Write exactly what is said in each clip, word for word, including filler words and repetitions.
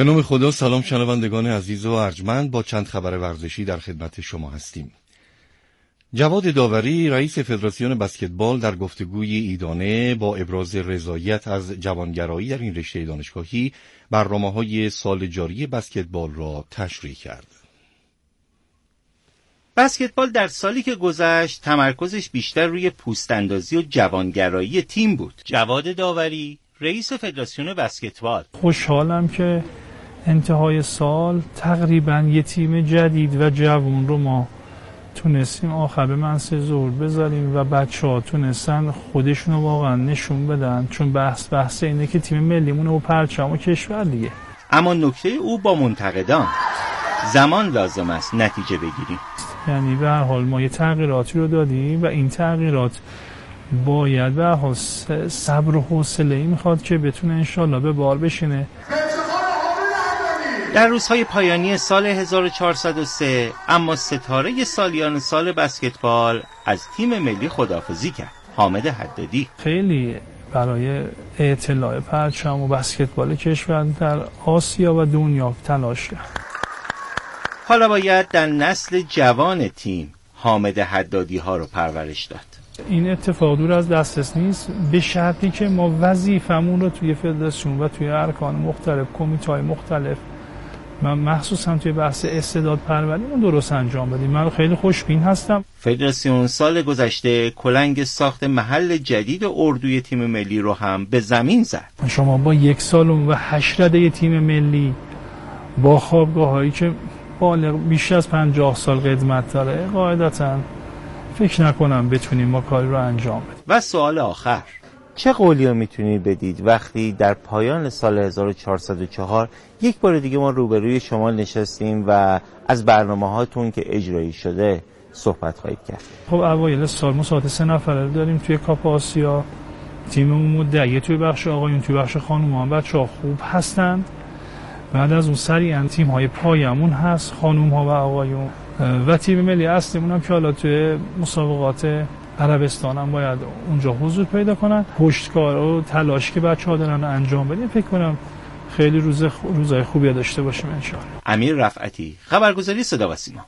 به نام خدا. سلام شنوندگان عزیز و ارجمند، با چند خبر ورزشی در خدمت شما هستیم. جواد داوری رئیس فدراسیون بسکتبال در گفتگوی عیدانه با ابراز رضایت از جوانگرایی در این رشته دانشگاهی برنامه‌های سال جاری بسکتبال را تشریح کرد. بسکتبال در سالی که گذشت تمرکزش بیشتر روی پوست‌اندازی و جوانگرایی تیم بود. جواد داوری رئیس فدراسیون بسکتبال: خوشحالم که انتهای سال تقریباً یه تیم جدید و جوان رو ما تونستیم آخر به منصه ظهور بذاریم و بچه ها تونستن خودشونو واقعا نشون بدن، چون بحث بحث اینه که تیم ملیمون و پرچم و کشور دیگه. اما نکته او با منتقدان: زمان لازم است نتیجه بگیریم. یعنی به هر حال ما یه تغییراتی رو دادیم و این تغییرات باید به هر حال صبر و حوصله‌ای میخواد که بتونه انشالله به بار بشینه. در روزهای پایانی سال هزار و چهارصد و سه اما ستاره سالیان سال بسکتبال از تیم ملی خداحافظی کرد. حامد حدادی خیلی برای اطلاع پرچم و بسکتبال کشور در آسیا و دنیا تلاش کرد. حالا باید در نسل جوان تیم حامد حدادی ها رو پرورش داد. این اتفاق دور از دسترس نیست، به شرطی که ما وظیفمون رو توی فدراسیون و توی ارکان مختلف، کمیته‌های مختلف و مخصوصا توی بحث استعداد پروری اون درست انجام بدیم. من خیلی خوشبین هستم. فدراسیون سال گذشته کلنگ ساخت محل جدید اردوی تیم ملی رو هم به زمین زد. شما با یک سالن و هشت رده تیم ملی با خوابگاه‌هایی که بالغ بیش از پنجاه سال قدمت داره، قاعدتاً فکر نکنم بتونیم ما کاری رو انجام بدیم. و سوال آخر: چه قولی رو میتونید بدید وقتی در پایان سال هزار و چهارصد و چهار یک بار دیگه ما روبروی شما نشستیم و از برنامه هاتون که اجرایی شده صحبت خواهید کرد؟ خب اوایل سال ما ساعت سه نفره داریم توی کاپ آسیا. تیممون مدعیه توی بخش آقایون، توی بخش خانومان بچه‌ها خوب هستند. بعد از اون سریعا تیم‌های پایمون هست، خانوم‌ها و آقایون، و تیم ملی اصلیمون هم که حالا توی مسابقات عربستان هم باید اونجا حضور پیدا کنن. پشتکار و تلاش که بچه‌ها دارن انجام بدیم، فکر کنم خیلی روز روزای خوبی داشته باشیم ان شاء الله. امیر رفعتی، خبرگزاری صدا و سیما.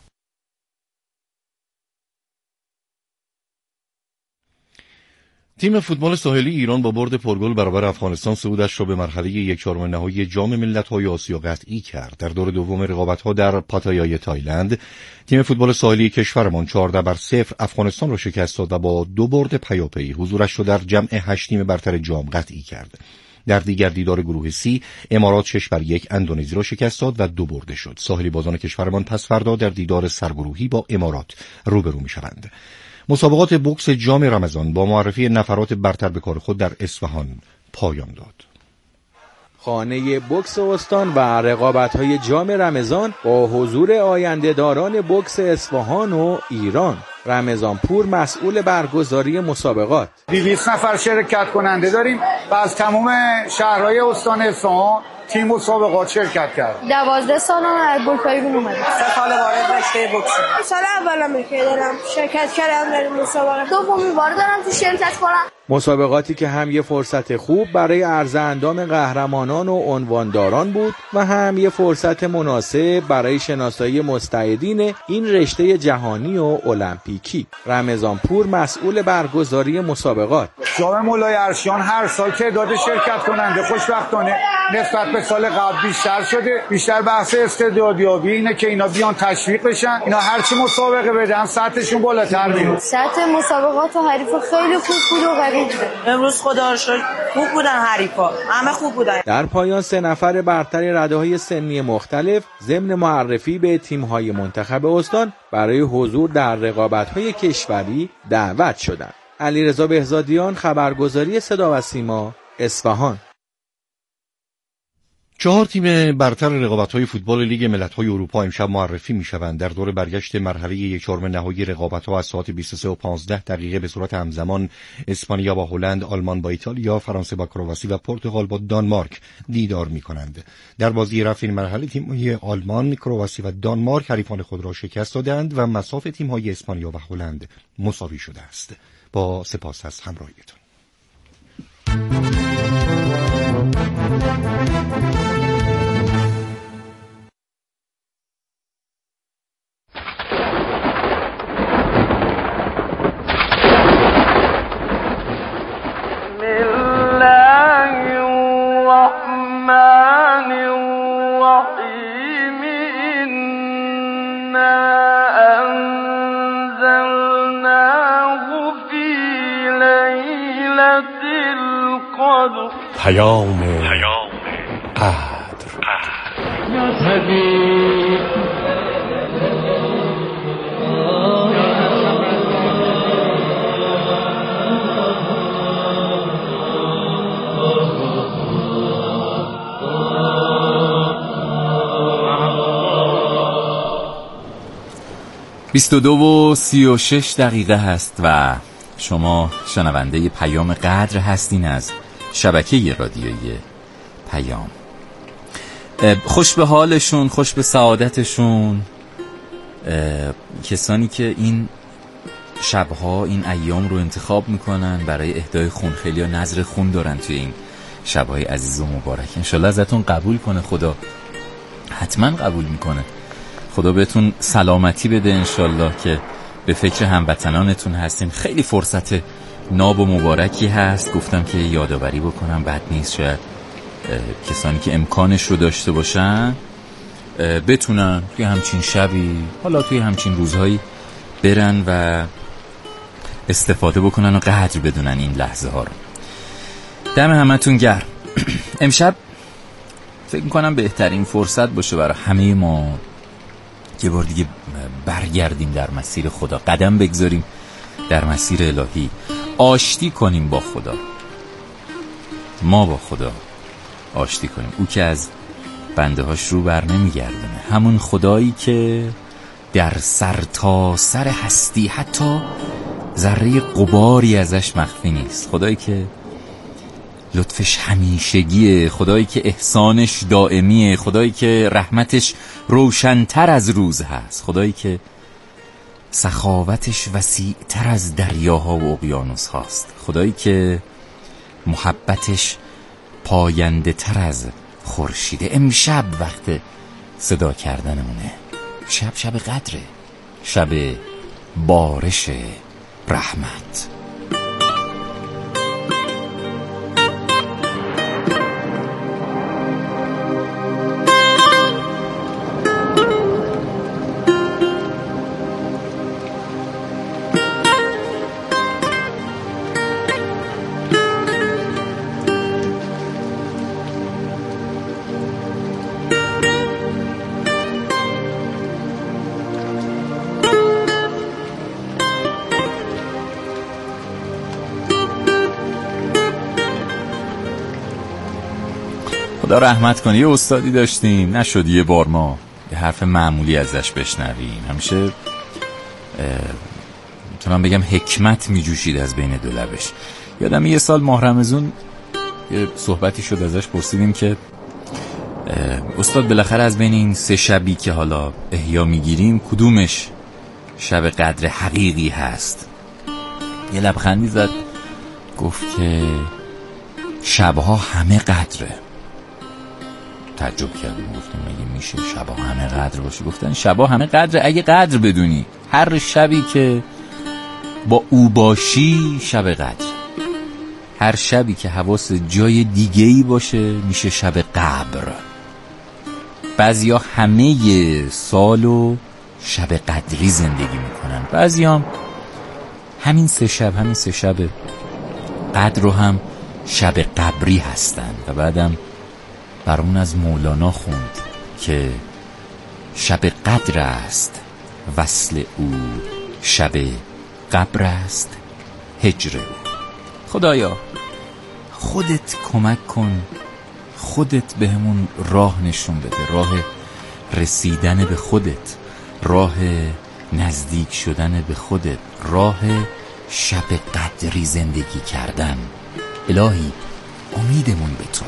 تیم فوتبال ساحلی ایران با برد پرگل برابر افغانستان صعودش را به مرحله یک چهارم نهایی جام ملت‌های آسیا قطعی کرد. در دور دوم رقابت‌ها در پاتایای تایلند، تیم فوتبال ساحلی کشورمان چهارده بر صفر افغانستان را شکست داد و با دو برد پیاپی حضورش را در جمع هشت تیم برتر جام قطعی کرد. در دیگر دیدار گروه سی، امارات شش بر یک اندونزی را شکست داد و دو برده شد. ساحلی بازان کشورمان پس فردا در دیدار سرگروهی با امارات روبرو می‌شوند. مسابقات بوکس جام رمضان با معرفی نفرات برتر به کار خود در اصفهان پایان داد. خانه بوکس استان و رقابت‌های جام رمضان با حضور آینده‌داران بوکس اصفهان و ایران. رمضانپور مسئول برگزاری مسابقات. دویست نفر شرکت کننده داریم و از تمام شهرهای استان اصفهان تیم مسابقات شرکت کرد. دوازده سالم از بوکایگون اومدم. سه سال وارد رشته بوکس. سال اولم که دارم شرکت کردم در مسابقات. دومین بار دارم تو شرکت کنم. مسابقاتی که هم یه فرصت خوب برای عرض اندام قهرمانان و عنوانداران بود و هم یه فرصت مناسب برای شناسایی مستعدین این رشته جهانی و المپیکی. رمضانپور مسئول برگزاری مسابقات. جام مولای ارشیان هر سال تعداد شرکت کننده خوشبختانه نسبت به سال قبل بیشتر شده. بیشتر بحث استعدادیابی اینه که اینا بیان تشویق بشن. اینا هرچی مسابقه بدن سطحشون بالاتر میره. سطح مسابقات و حریفا خیلی خوب بود و قوی بود. امروز خدا رو شکر خوب بودن حریفا. همه خوب بودن. در پایان سه نفر برتر رده‌های سنی مختلف ضمن معرفی به تیم‌های منتخب استان برای حضور در رقابت‌های کشوری دعوت شدند. علیرضا بهزادیان، خبرگزاری صدا و سیما، اصفهان. چهار تیم برتر رقابت‌های فوتبال لیگ ملت‌های اروپا امشب معرفی می‌شوند. در دور برگشت مرحله یک چهارم نهایی رقابت‌ها از ساعت بیست و سه و پانزده دقیقه به صورت همزمان اسپانیا با هلند، آلمان با ایتالیا، فرانسه با کرواسی و پرتغال با دانمارک دیدار می‌کنند. در بازی رفت این مرحله تیم‌های آلمان، کرواسی و دانمارک حریفان خود را شکست دادند و مصاف تیم‌های اسپانیا و هلند مساوی شده است. با سپاس از همراهیتان. پیام قدر. بیست و دو و سی و شش دقیقه هست و شما شنونده پیام قدر هستین از شبکه رادیویی پیام. خوش به حالشون، خوش به سعادتشون کسانی که این شبها، این ایام رو انتخاب میکنن برای اهدای خون. خیلی ها نظر خون دارن توی این شبهای عزیز و مبارک. انشالله ازتون قبول کنه خدا، حتما قبول میکنه. خدا بهتون سلامتی بده انشالله که به فکر هموطنانتون هستین. خیلی فرصت ناب و مبارکی هست. گفتم که یادآوری بکنم، بد نیست. شاید کسانی که امکانش رو داشته باشن بتونن توی همچین شبی، حالا توی همچین روزهایی برن و استفاده بکنن و قدر بدونن این لحظه ها رو. دم همتون گرم. امشب فکر میکنم بهترین فرصت باشه برای همه ما یه بار دیگه برگردیم در مسیر خدا، قدم بگذاریم در مسیر الهی، آشتی کنیم با خدا. ما با خدا آشتی کنیم، او که از بنده هاش رو بر نمیگردونه، همون خدایی که در سر تا سر هستی حتی ذره غباری ازش مخفی نیست، خدایی که لطفش همیشگیه، خدایی که احسانش دائمیه، خدایی که رحمتش روشن‌تر از روز هست، خدایی که سخاوتش وسیع‌تر از دریاها و اقیانوس هاست، خدایی که محبتش پاینده تر از خورشیده. امشب وقت صدا کردنمونه. شب شب قدره، شب بارش رحمت. خدا رحمت کنه. یه استادی داشتیم، نشد یه بار ما یه حرف معمولی ازش بشنویم. همیشه میتونم بگم حکمت میجوشید از بین دو لبش. یادم یه سال ماه رمضان یه صحبتی شد، ازش پرسیدیم که استاد بالاخره از بین این سه شبی که حالا احیا میگیریم کدومش شب قدر حقیقی هست؟ یه لبخندی زد، گفت که شبها همه قدره. تعجب کردیم، گفتیم مگه میشه شبا همه قدر باشه؟ گفتن شبا همه قدر اگه قدر بدونی. هر شبی که با او باشی شب قدر. هر شبی که حواس جای دیگه‌ای باشه میشه شب قبر. بعضیا همه سالو شب قدری زندگی میکنن، بعضیا هم همین سه شب همین سه شب قدر رو هم شب قبری هستن. و بعدم برامون از مولانا خوند که شب قدر است وصل او، شب قبر است هجر او. خدایا خودت کمک کن، خودت بهمون راه نشون بده، راه رسیدن به خودت، راه نزدیک شدن به خودت، راه شب قدری زندگی کردن. الهی امیدمون به توه.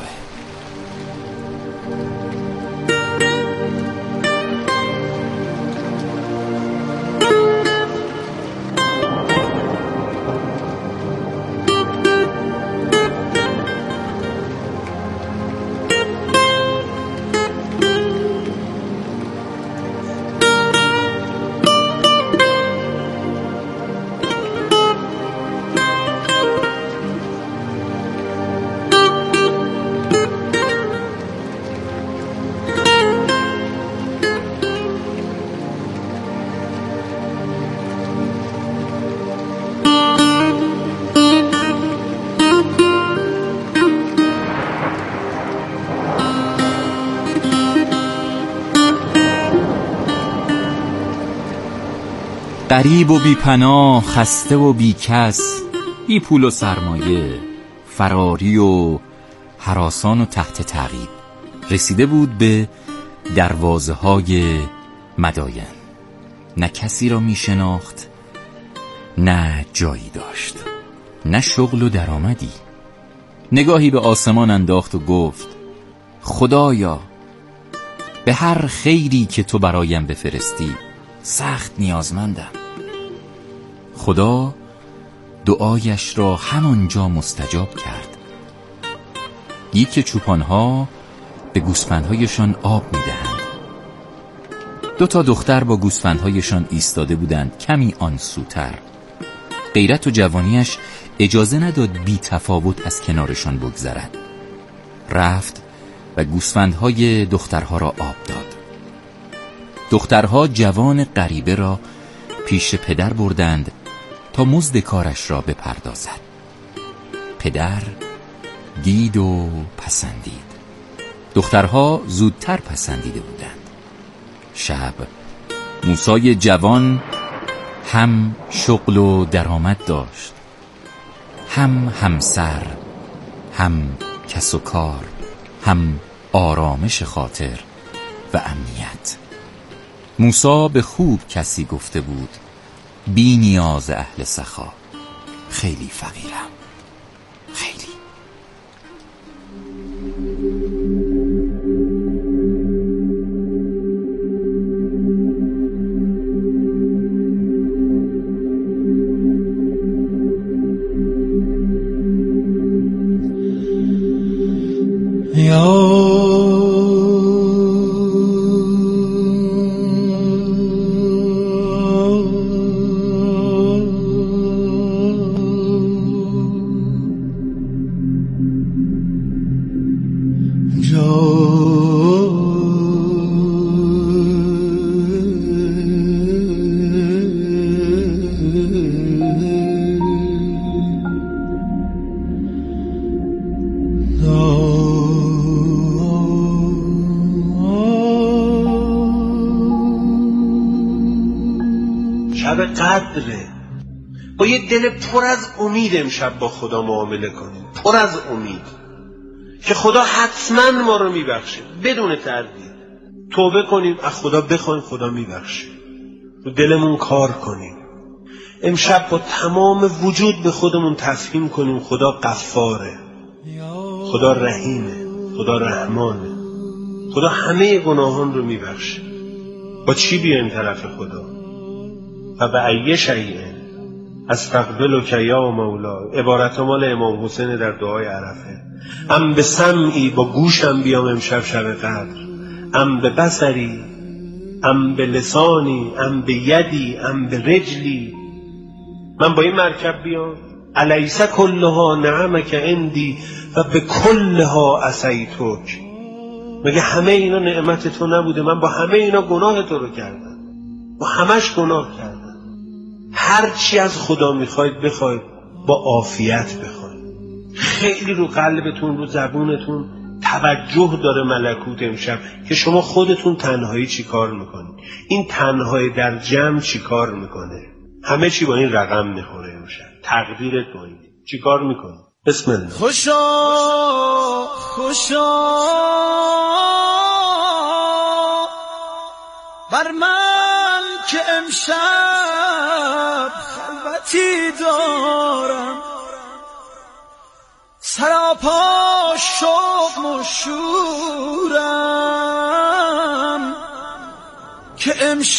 غریب و بی پناه، خسته و بی کس، بی پول و سرمایه، فراری و هراسان و تحت تعقیب، رسیده بود به دروازه های مداین. نه کسی را می شناخت، نه جایی داشت، نه شغل و درآمدی. نگاهی به آسمان انداخت و گفت: خدایا، به هر خیری که تو برایم بفرستی سخت نیازمندم. خدا دعایش را همانجا مستجاب کرد. گیک چوپانها به گوسفندهایشان آب می‌دهند. دو تا دختر با گوسفندهایشان ایستاده بودند، کمی آن سوتر. غیرت و جوانیش اجازه نداد بی تفاوت از کنارشان بگذرد. رفت و گوسفندهای دخترها را آب داد. دخترها جوان غریبه را پیش پدر بردند تا مزد کارش را بپردازد. پدر دید و پسندید. دخترها زودتر پسندیده بودند. شب موسی جوان هم شغل و درآمد داشت، هم همسر، هم کس و کار، هم آرامش خاطر و امنیت. موسی به خوب کسی گفته بود: بی نیاز اهل سخا، خیلی فقیرم، خیلی. شب قدره، با یه دل پر از امید امشب با خدا معامله کنیم، پر از امید که خدا حتما ما رو میبخشه بدون تردید. توبه کنیم، از خدا بخوایم، خدا میبخشه. رو دلمون کار کنیم، امشب با تمام وجود به خودمون تفهیم کنیم خدا غفاره، خدا رحیمه، خدا رحمانه، خدا همه گناهان رو میبخشه. با چی بیایم طرف خدا؟ و به ای شیء استقبلک یا مولا، عبارت مال امام حسین در دعای عرفه. ام به سمعی، با گوشم بیام امشب شب قدر، ام به بصری، ام به لسانی، ام به یدی، ام به رجلی. من با این مرکب بیام؟ الیس کلها نعمک عندی و به کلها عصیتک. مگه همه اینا نعمت تو نبوده؟ من با همه اینا گناه تو رو کردم، با همش گناه کردم. هر چی از خدا میخواید بخواید، با عافیت بخواید. خیلی رو قلبتون، رو زبونتون توجه داره ملکوت امشب که شما خودتون تنهایی چی کار میکنید، این تنهایی در جمع چی کار میکنه. همه چی با این رقم میخوره امشب. تقدیرت با این چی کار میکنه. بسم الله. خوشا خوشا بر من که امشب خلوتی دارم، سراپا شوق و شورم که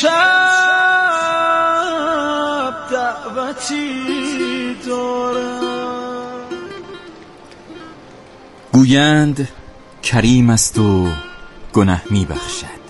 امشب دعوتی دارم. گویند کریم است و گناه می بخشد،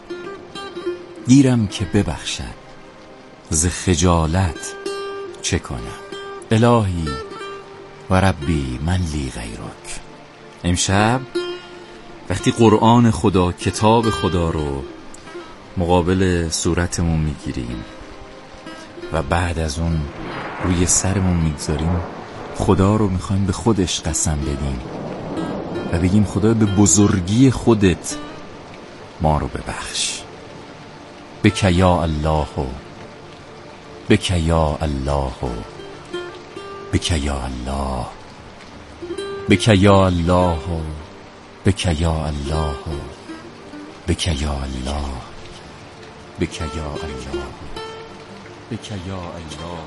دیرم که ببخشد ز خجالت چه کنم. الهی و ربی من لی غیرک. امشب وقتی قرآن خدا، کتاب خدا رو مقابل صورتمون میگیریم و بعد از اون روی سرمون میگذاریم، خدا رو میخوایم به خودش قسم بدیم و بگیم خدا به بزرگی خودت ما رو ببخش. بک یا الله بک یا الله بک یا الله بک یا الله بک یا الله بک یا الله بک یا الله بک یا الله.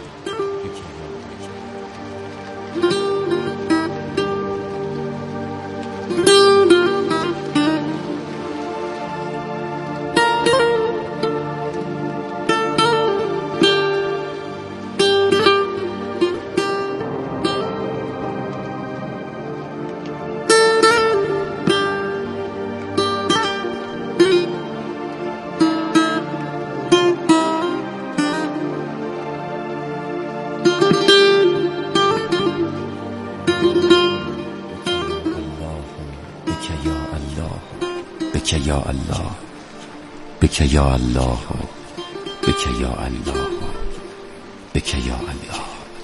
بک یا الله بک یا الله بک یا الله بک یا الله.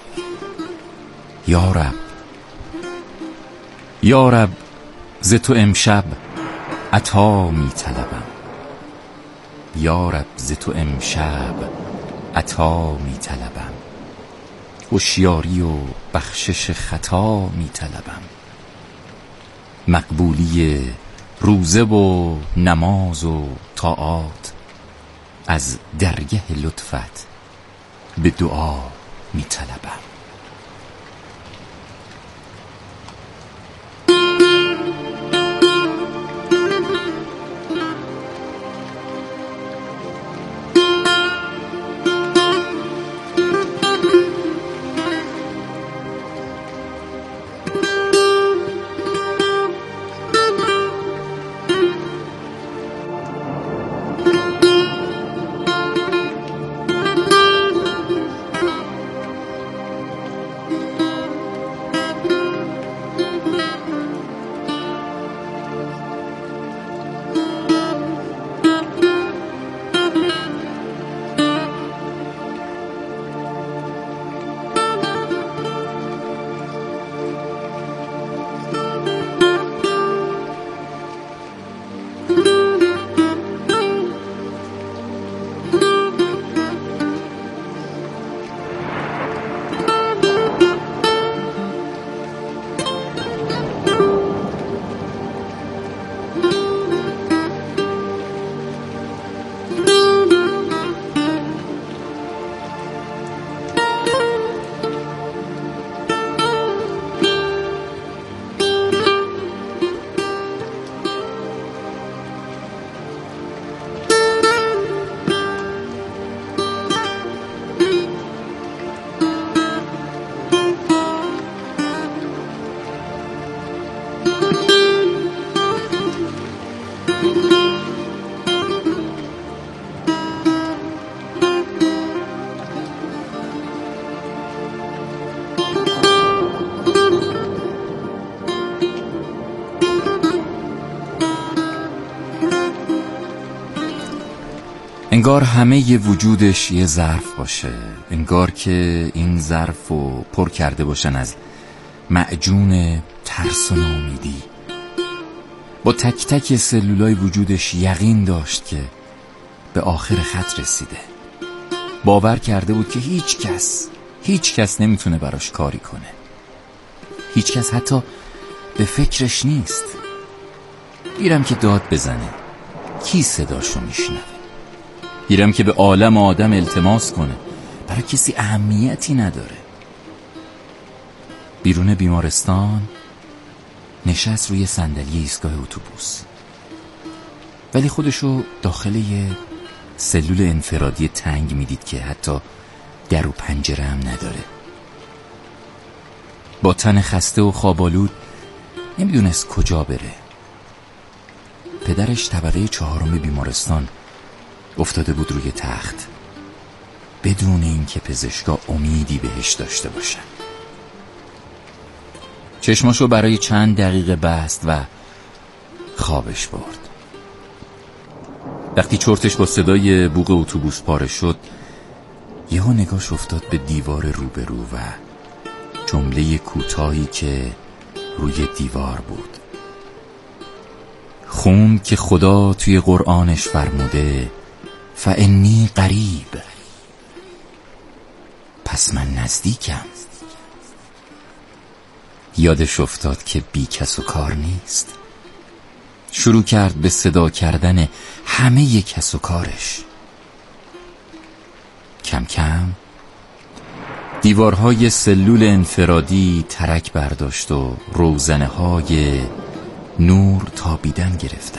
یا رب یا رب ز تو امشب عطا می طلبم. یا رب ز تو امشب عطا می طلبم. هوشیاری و بخشش خطا می طلبم. مقبولی روزه و نماز و طاعات از درگه لطفت به دعا می طلبم. انگار همه ی وجودش یه ظرف باشه، انگار که این ظرف رو پر کرده باشن از معجون ترس و ناامیدی. با تک تک سلولای وجودش یقین داشت که به آخر خط رسیده. باور کرده بود که هیچ کس هیچ کس نمیتونه براش کاری کنه. هیچ کس حتی به فکرش نیست. گیرم که داد بزنه، کی صداشو میشنوه؟ گیرم که به عالم آدم التماس کنه، برای کسی اهمیتی نداره. بیرون بیمارستان نشست روی صندلی ایستگاه اتوبوس، ولی خودشو داخل یه سلول انفرادی تنگ میدید که حتی در و پنجره هم نداره. با تن خسته و خوابالود نمیدونست کجا بره. پدرش طبقه چهارم بیمارستان افتاده بود روی تخت، بدون اینکه پزشکا امیدی بهش داشته باشن. چشماشو برای چند دقیقه بست و خوابش برد. وقتی چرتش با صدای بوق اتوبوس پاره شد، یهو نگاش افتاد به دیوار روبرو و جمله کوتاهی که روی دیوار بود. خوند که خدا توی قرآنش فرموده فانی قریب، پس من نزدیکم. یادش افتاد که بی کس و کار نیست. شروع کرد به صدا کردن همه ی کس و کارش. کم کم دیوارهای سلول انفرادی ترک برداشت و روزنه های نور تابیدن گرفتن.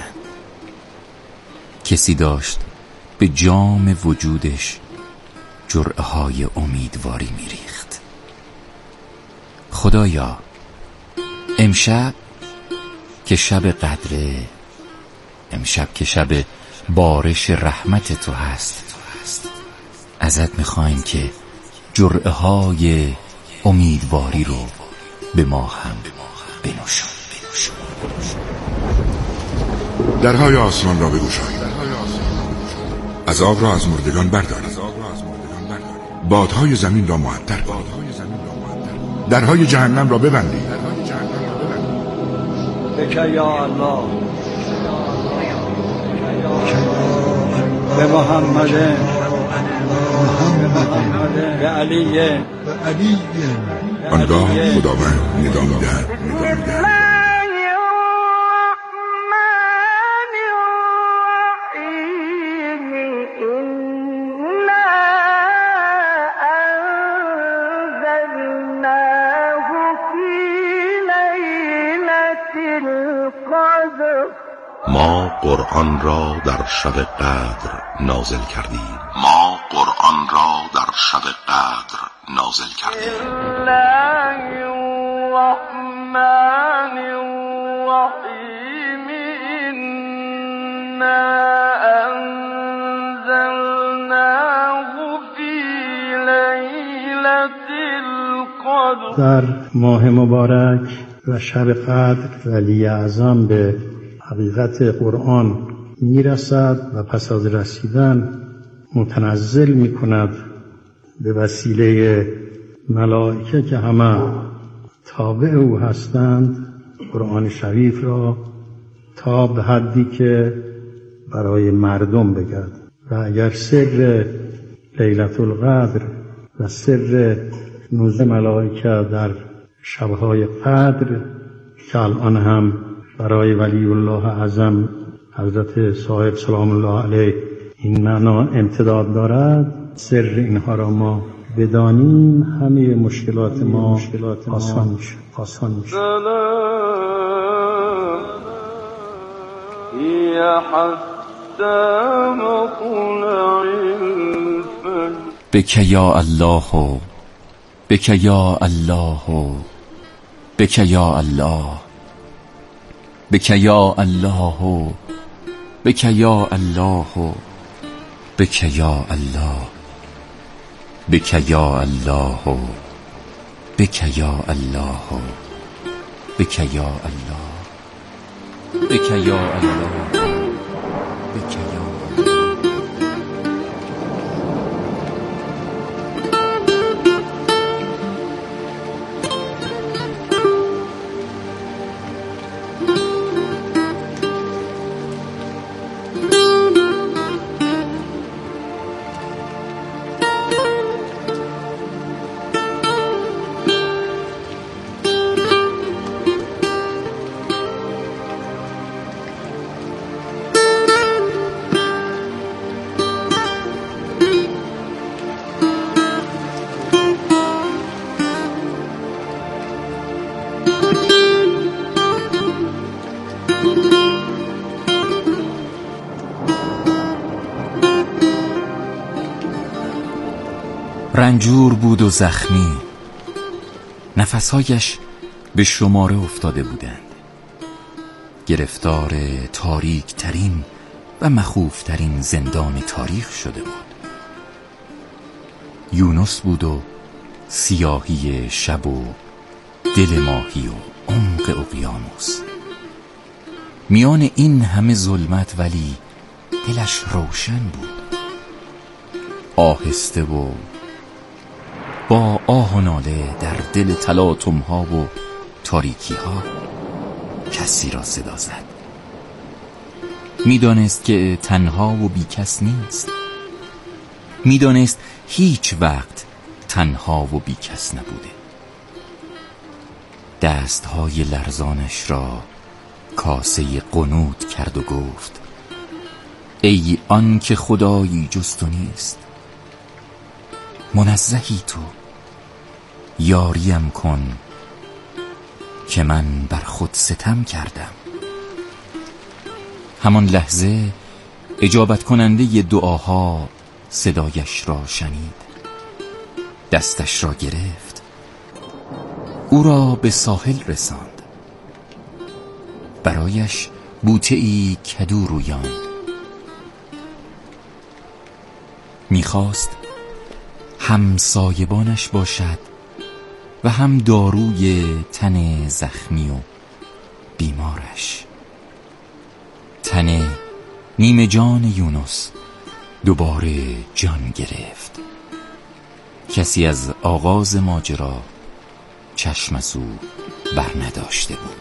کسی داشت به جام وجودش جرعه های امیدواری میریخت. خدایا، امشب که شب قدره، امشب که شب بارش رحمت تو هست، ازت میخوایم که جرعه های امیدواری رو به ما هم بنوشون. درهای آسمان را بگشایید، عذاب را از مردگان بردارید، بادهای زمین را معطر کنید، درهای جهنم را ببندید. بک یا الله، به محمد، به علی. آنگاه خداوند ندا می‌دهد ما قرآن را در شب قدر نازل کردیم. ما قرآن را در شب قدر نازل کردیم. الله الرحمن الرحیم، انا انزلناه فی لیلة القدر. در ماه مبارک و شب قدر ولی اعظم به حقیقت قرآن میرسد و پس از رسیدن متنزل میکند به وسیله ملائکه که همه تابع او هستند قرآن شریف را تا به حدی که برای مردم بگرد. و اگر سر لیلة القدر و سر نزول ملائکه در شبهای قدر که الان هم برای ولی الله اعظم حضرت صاحب سلام الله علیه این معنا امتداد دارد، سر اینها را ما بدانیم همه مشکلات ما آسان میشه آسان میشه. سلام یا حتی مطلع الفجر. بک یا الله، بک یا الله، بک یا الله، بک یا الله، بک یا الله، بک یا الله، بک یا الله، بک یا الله، بک یا الله، بک یا الله، بک یا رنجور بود و زخمی، نفسهایش به شماره افتاده بودند. گرفتار تاریک ترین و مخوف ترین زندان تاریخ شده بود. یونس بود و سیاهی شب و دل ماهی و عمق اقیانوس. میان این همه ظلمت ولی دلش روشن بود. آهسته و با آه و ناله در دل تلاطم ها و تاریکی ها کسی را صدا زد. میدانست که تنها و بیکس نیست. میدانست هیچ وقت تنها و بی کس نبوده. دستهای لرزانش را کاسه قنوت کرد و گفت ای آن که خدایی جز تو نیست، منزهی تو، یاریم کن که من بر خود ستم کردم. همان لحظه اجابت کننده دعاها صدایش را شنید، دستش را گرفت، او را به ساحل رساند، برایش بوته‌ای کدو رویاند. میخواست هم سایبانش باشد و هم داروی تن زخمی و بیمارش. تن نیمه جان یونس دوباره جان گرفت. کسی از آغاز ماجرا چشم از او بر نداشته بود.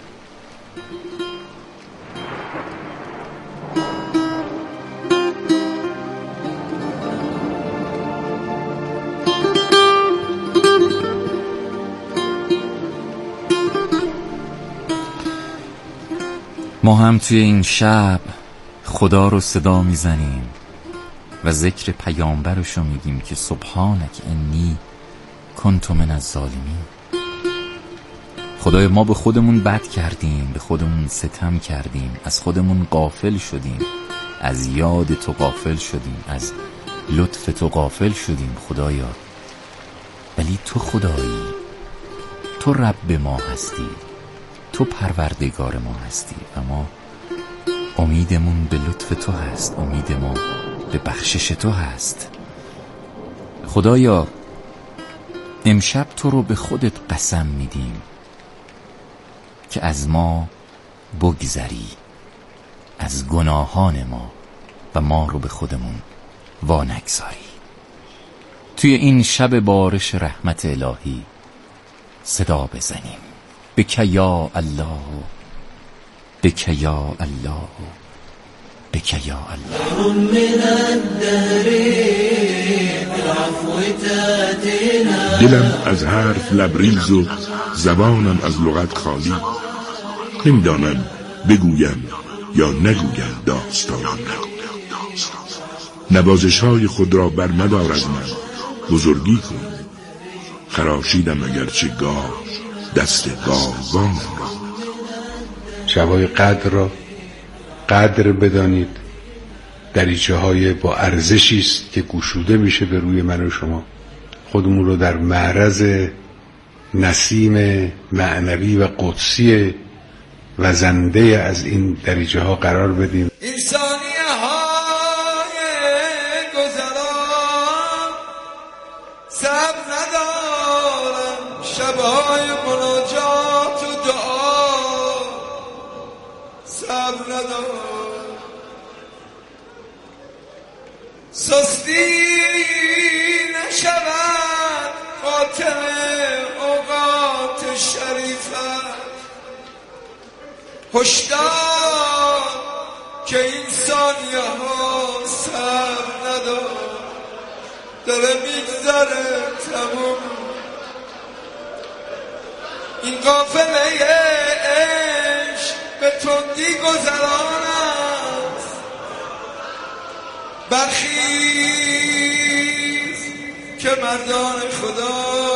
ما هم توی این شب خدا رو صدا میزنیم و ذکر پیامبرش رو میگیم که سبحانک انی کنت من الظالمین. خدای ما به خودمون بد کردیم، به خودمون ستم کردیم، از خودمون غافل شدیم، از یاد تو غافل شدیم، از لطف تو غافل شدیم خدایا، ولی تو خدایی، تو رب ما هستی، تو پروردگار ما هستی و ما امیدمون به لطف تو هست، امید ما به بخشش تو هست. خدایا امشب تو رو به خودت قسم میدیم که از ما بگذری، از گناهان ما و ما رو به خودمون وانگذاری. توی این شب بارش رحمت الهی صدا بزنیم بک یا الله، بک یا الله، بک یا الله. دلم از حرف لبریز و زبانم از لغت خالی، نمیدانم بگویم یا نگویم داستان. نوازش های خود را بر مدار از من، بزرگی کن. خراشیدم اگرچه گاه دست گاوان را. شبای قدر را قدر بدانید، دریچه های با ارزشی است که گشوده میشه به روی من و شما. خودمون رو در معرض نسیم معنوی و قدسی وزنده از این دریچه ها قرار بدیم. انسانیه های گذران صبر ندارم، شبهای مناجات و دعا صبر ندارم، سستی نشود خاتمه اوقات شریفت. هشدار که این ثانیه ها صبر ندارم، داره میگذره تموم. این قافله عشق به تندی گذران است، برخیز که مردان خدا